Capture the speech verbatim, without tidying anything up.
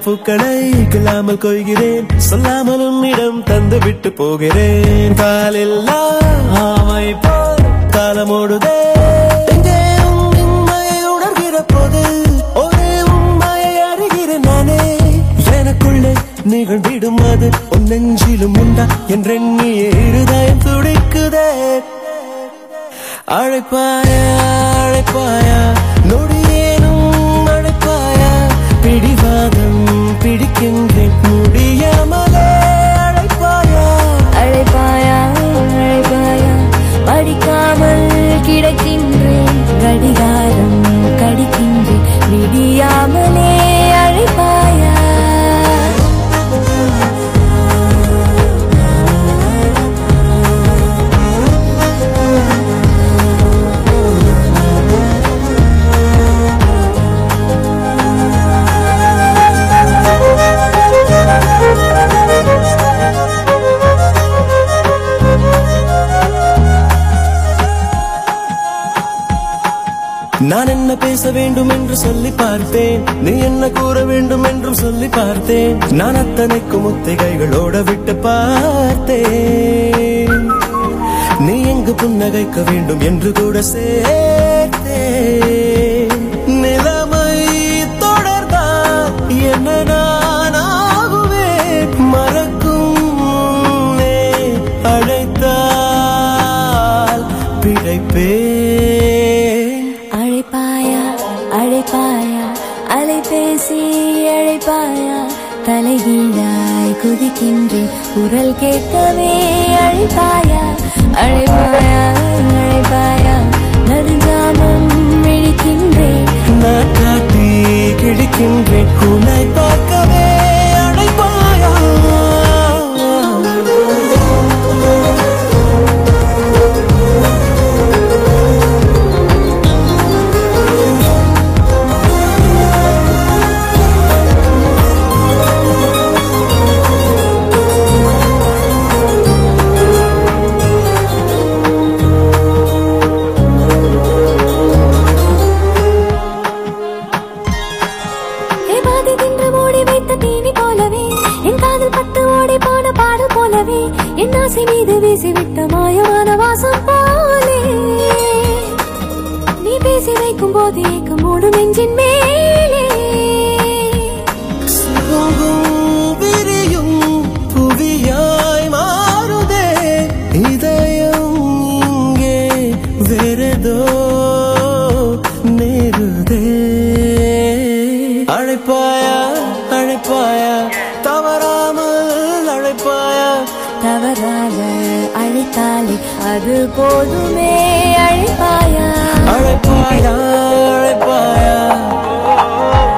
பூக்களை கிளாமல் கொய்கிறேன், சொல்லாமல் உன்னிடம் தந்து விட்டு போகிறேன். காலில்லா ஆமை போல் காலமோடுதே, எங்கே உண்மையை உணர்கிற போது ஒரே உண்மையை அறிகிறேன் நானே. எனக்குள்ளே நிகழ்ந்திடும் அது உன் நெஞ்சிலும் உண்டா என்றெண்ணிய இருதயம் துடிக்குதே. அழைப்பாயா அழைப்பாயா நொடியேனும் அழைப்பாயா, பிடிவாதம் பிடிக்கின்றேன் முடியாமலே. அழைப்பாயா அழைப்பாயா அழைப்பாயா, படிக்காமல் கிடக்கின்றேன், கடிகாரம் கடிக்கின்றேன் விடியாமலே. அழைப்பாயா நான் என்ன பேச வேண்டும் என்று சொல்லி பார்த்தேன், நீ என்ன கூற வேண்டும் என்றும் சொல்லி பார்த்தேன். நான் அத்தனைக்கும் முத்திகைகளோட விட்டு பார்த்தேன், நீ எங்கு புன்னகைக்க வேண்டும் என்று கூட சேர்த்தேன். நிலைமை தொடர்ந்தால் என்ன நான் ஆகுவேன், மறக்கும் அழைத்தால் பிழைப்பேன். அழைப்பாயா அழைப்பாயா அலைபேசி அழைப்பாயா, தலைகீழாய் குதிக்கின்றேன் குரல் கேட்கவே. அழைப்பாயா அழைப்பாயா அழைப்பாயா, நடுஞ்சாமம் விழிக்கின்றேன், நான் காட்டி கிழிக்கின்றேன் உன்னை பார்க்கவே. அழைப்பாயா என் ஆசை மீது வீசிவிட்ட மாயமான வாசம் போலே. நீ பேசி வைக்கும் போது ஏக்கம் மூடும் நெஞ்சின் மேலே. விரியும் புவியாய் மாறுதே இதயம், இங்கே வேறதோ நேருதே. அழைப்பாயா அழைப்பாயா தவறாமல் அழைப்பாயா, தவறாக அழைத்தாலே அது போதுமே. அழைப்பாயா அழைப்பாயா அழைப்பாயா